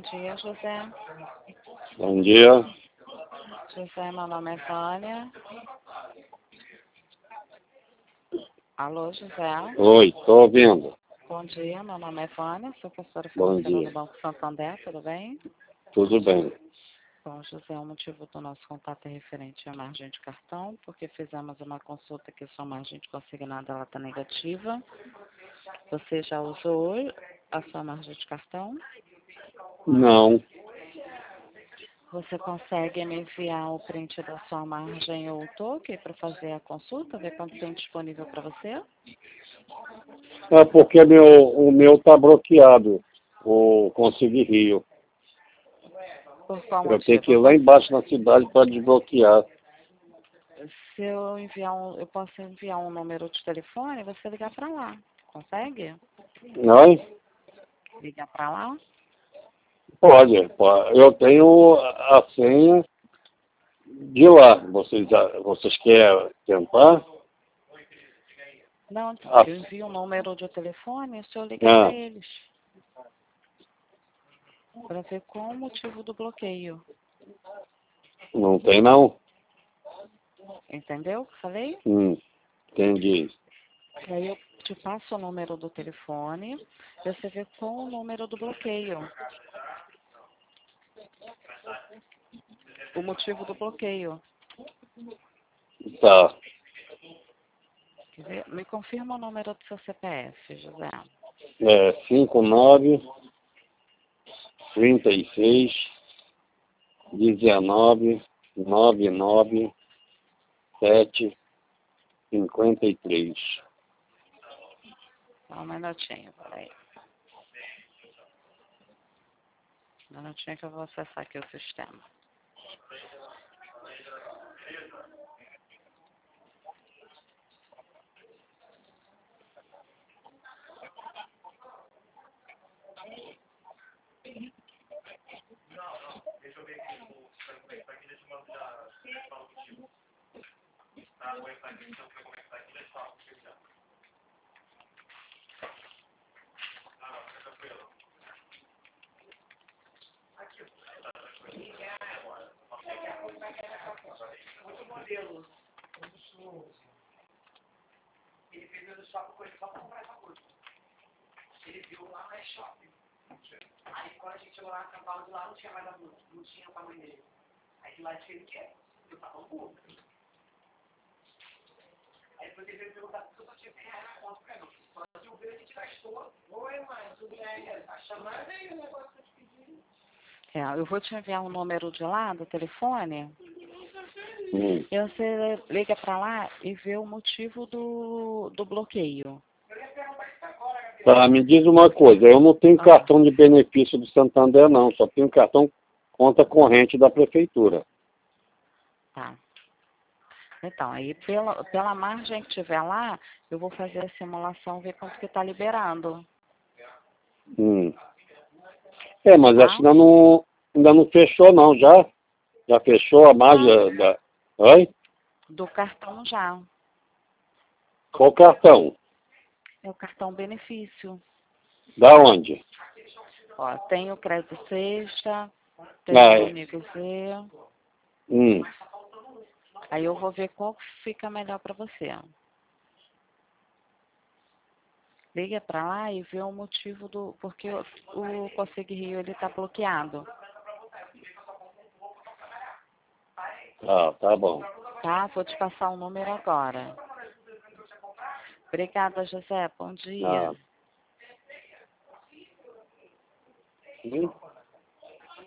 dia, José. Bom dia. José, meu nome é Vânia. Alô, José. Oi, estou ouvindo. Bom dia, meu nome é Vânia, sou professora Bom financeira dia. do Banco Santander, tudo bem? Tudo bem. Bom, José, o motivo do nosso contato é referente à margem de cartão, porque fizemos uma consulta que sua margem de consignada ela está negativa. Você já usou a sua margem de cartão? Não. Você consegue me enviar o print da sua margem ou o toque para fazer a consulta, ver quanto tem disponível para você? É porque o meu está bloqueado, o Consigue Rio. Por qual Eu tenho que ir motivo? lá embaixo na cidade para desbloquear. Se eu enviar eu posso enviar um número de telefone, você ligar para lá. Consegue? Oi? Ligar para lá? Pode. Eu tenho a senha de lá. Vocês querem tentar? Não, A- eu envio um número de telefone, se eu ligar para eles. Para ver qual o motivo do bloqueio. Não tem não? Entendeu o que falei? Entendi. Aí eu te passo o número do telefone, você vê qual o número do bloqueio. O motivo do bloqueio. Tá. Quer ver? Me confirma o número do seu CPF, José. É 59 36 19 99 7 53. Só um minutinho, peraí. Um minutinho que eu vou acessar aqui o sistema. Eu vou te enviar um número de lá, do telefone, e você liga para lá e vê o motivo do bloqueio. Tá, me diz uma coisa, eu não tenho cartão de benefício do Santander não, só tenho cartão conta corrente da prefeitura. Tá. Então, aí pela margem que tiver lá, eu vou fazer a simulação, ver quanto que está liberando. Mas Tá? acho que ainda não fechou não, já? Já fechou a margem da... Oi? Do cartão já. Qual cartão? É o cartão benefício. Da onde? Ó, tem o Crédito Sexta, tem o Amigo Z. Aí eu vou ver qual fica melhor para você. Liga para lá e vê o motivo porque o Consigue Rio ele está bloqueado. Tá bom. Tá? Vou te passar o número agora. Obrigada, José. Bom dia.